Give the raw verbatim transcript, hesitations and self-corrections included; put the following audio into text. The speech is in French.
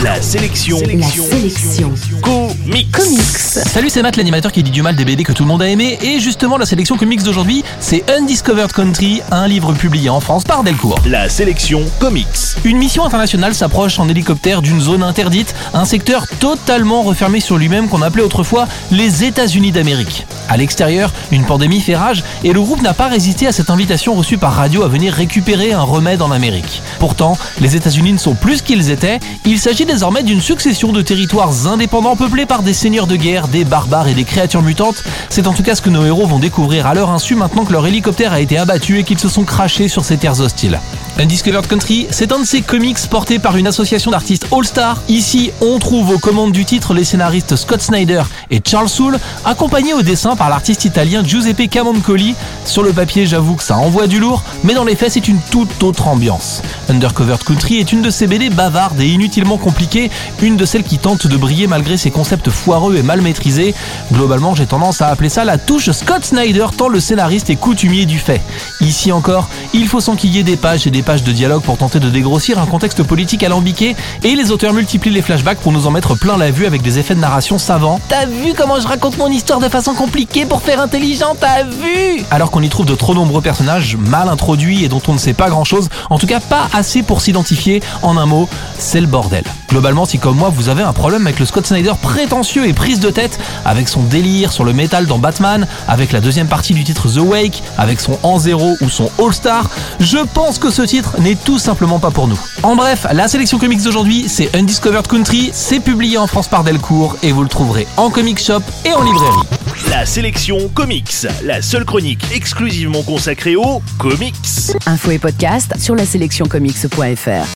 La sélection. La sélection. Comics. Comics. Salut, c'est Matt, l'animateur qui dit du mal des B D que tout le monde a aimé. Et justement, la sélection comics d'aujourd'hui, c'est Undiscovered Country, un livre publié en France par Delcourt. La sélection comics. Une mission internationale s'approche en hélicoptère d'une zone interdite, un secteur totalement refermé sur lui-même qu'on appelait autrefois les États-Unis d'Amérique. À l'extérieur, une pandémie fait rage et le groupe n'a pas résisté à cette invitation reçue par radio à venir récupérer un remède en Amérique. Pourtant, les États-Unis ne sont plus ce qu'ils étaient. Il s'agit désormais d'une succession de territoires indépendants peuplés par des seigneurs de guerre, des barbares et des créatures mutantes. C'est en tout cas ce que nos héros vont découvrir à leur insu maintenant que leur hélicoptère a été abattu et qu'ils se sont crashés sur ces terres hostiles. Undiscovered Country, c'est un de ces comics portés par une association d'artistes All-Star. Ici, on trouve aux commandes du titre les scénaristes Scott Snyder et Charles Soule, accompagnés au dessin par l'artiste italien Giuseppe Camuncoli. Sur le papier, j'avoue que ça envoie du lourd, mais dans les faits, c'est une toute autre ambiance. Undiscovered Country est une de ces B D bavardes et inutilement compliquées, une de celles qui tentent de briller malgré ses concepts foireux et mal maîtrisés. Globalement, j'ai tendance à appeler ça la touche Scott Snyder, tant le scénariste est coutumier du fait. Ici encore, il faut s'enquiller des pages et des pages de dialogue pour tenter de dégrossir un contexte politique alambiqué, et les auteurs multiplient les flashbacks pour nous en mettre plein la vue avec des effets de narration savants. T'as vu comment je raconte mon histoire de façon compliquée pour faire intelligent, t'as vu? Alors qu'on y trouve de trop nombreux personnages mal introduits et dont on ne sait pas grand chose, en tout cas pas assez pour s'identifier. En un mot, c'est le bordel. Globalement, si comme moi vous avez un problème avec le Scott Snyder prétentieux et prise de tête, avec son délire sur le métal dans Batman, avec la deuxième partie du titre The Wake, avec son En Zéro ou son All-Star, je pense que ce titre n'est tout simplement pas pour nous. En bref, la sélection comics d'aujourd'hui, c'est Undiscovered Country, c'est publié en France par Delcourt et vous le trouverez en comic shop et en librairie. La sélection comics, la seule chronique exclusivement consacrée aux comics. Info et podcast sur la sélection comics point f r.